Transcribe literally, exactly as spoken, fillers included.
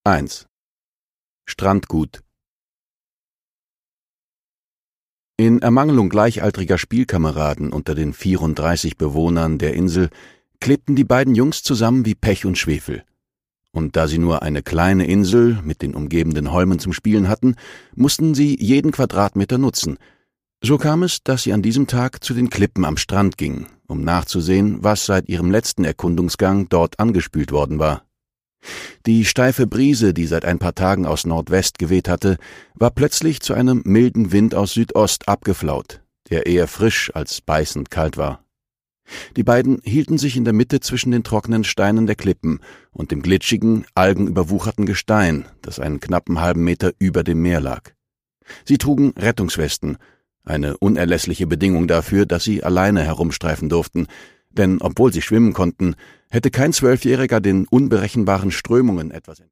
eins. Strandgut. In Ermangelung gleichaltriger Spielkameraden unter den vierunddreißig Bewohnern der Insel klebten die beiden Jungs zusammen wie Pech und Schwefel. Und da sie nur eine kleine Insel mit den umgebenden Holmen zum Spielen hatten, mussten sie jeden Quadratmeter nutzen. So kam es, dass sie an diesem Tag zu den Klippen am Strand gingen, um nachzusehen, was seit ihrem letzten Erkundungsgang dort angespült worden war. Die steife Brise, die seit ein paar Tagen aus Nordwest geweht hatte, war plötzlich zu einem milden Wind aus Südost abgeflaut, der eher frisch als beißend kalt war. Die beiden hielten sich in der Mitte zwischen den trockenen Steinen der Klippen und dem glitschigen, algenüberwucherten Gestein, das einen knappen halben Meter über dem Meer lag. Sie trugen Rettungswesten, eine unerlässliche Bedingung dafür, dass sie alleine herumstreifen durften, denn obwohl sie schwimmen konnten, hätte kein Zwölfjähriger den unberechenbaren Strömungen etwas